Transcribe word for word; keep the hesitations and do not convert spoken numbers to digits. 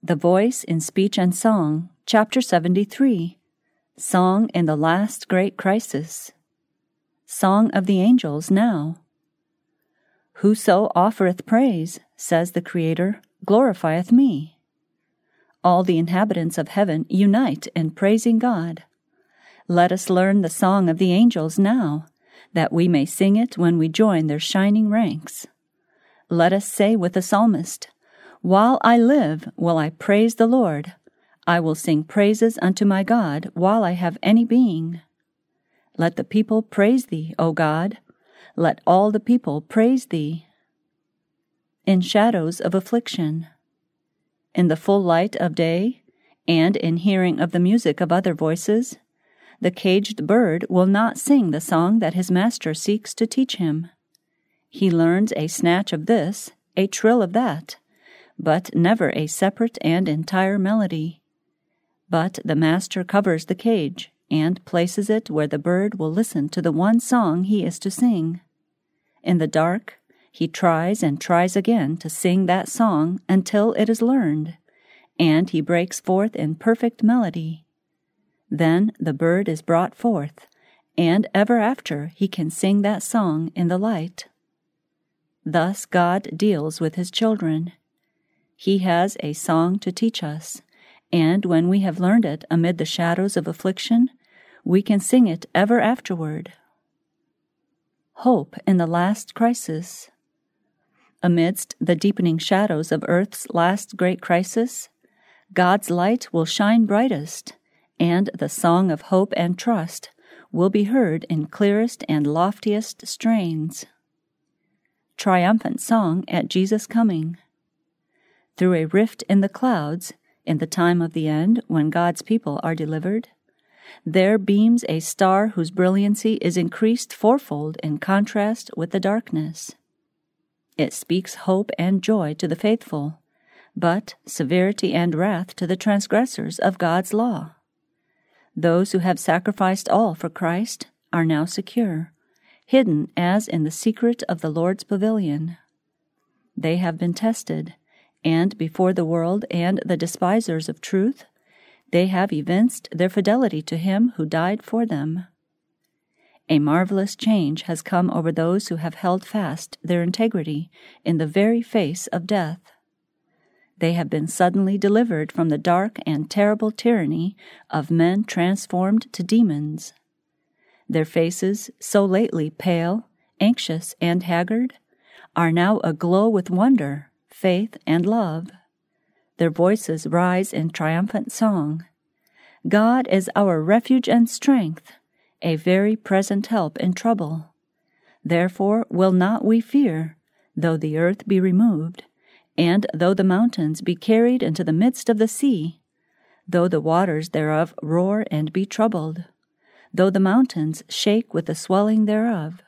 The Voice in Speech and Song, Chapter seventy-three, Song in the Last Great Crisis. Song of the Angels now. Whoso offereth praise, says the Creator, glorifieth me. All the inhabitants of heaven unite in praising God. Let us learn the song of the angels now, that we may sing it when we join their shining ranks. Let us say with the psalmist, While I live will I praise the Lord. I will sing praises unto my God while I have any being. Let the people praise thee, O God. Let all the people praise thee. In shadows of affliction. In the full light of day, and in hearing of the music of other voices, the caged bird will not sing the song that his master seeks to teach him. He learns a snatch of this, a trill of that, but never a separate and entire melody. But the master covers the cage, and places it where the bird will listen to the one song he is to sing. In the dark, he tries and tries again to sing that song until it is learned, and he breaks forth in perfect melody. Then the bird is brought forth, and ever after he can sing that song in the light. Thus God deals with his children. He has a song to teach us, and when we have learned it amid the shadows of affliction, we can sing it ever afterward. Hope in the last crisis. Amidst the deepening shadows of earth's last great crisis, God's light will shine brightest, and the song of hope and trust will be heard in clearest and loftiest strains. Triumphant song at Jesus' coming. Through a rift in the clouds, in the time of the end when God's people are delivered, there beams a star whose brilliancy is increased fourfold in contrast with the darkness. It speaks hope and joy to the faithful, but severity and wrath to the transgressors of God's law. Those who have sacrificed all for Christ are now secure, hidden as in the secret of the Lord's pavilion. They have been tested, and before the world and the despisers of truth, they have evinced their fidelity to him who died for them. A marvelous change has come over those who have held fast their integrity in the very face of death. They have been suddenly delivered from the dark and terrible tyranny of men transformed to demons. Their faces, so lately pale, anxious, and haggard, are now aglow with wonder, faith, and love. Their voices rise in triumphant song. God is our refuge and strength, a very present help in trouble. Therefore will not we fear, though the earth be removed, and though the mountains be carried into the midst of the sea, though the waters thereof roar and be troubled, though the mountains shake with the swelling thereof.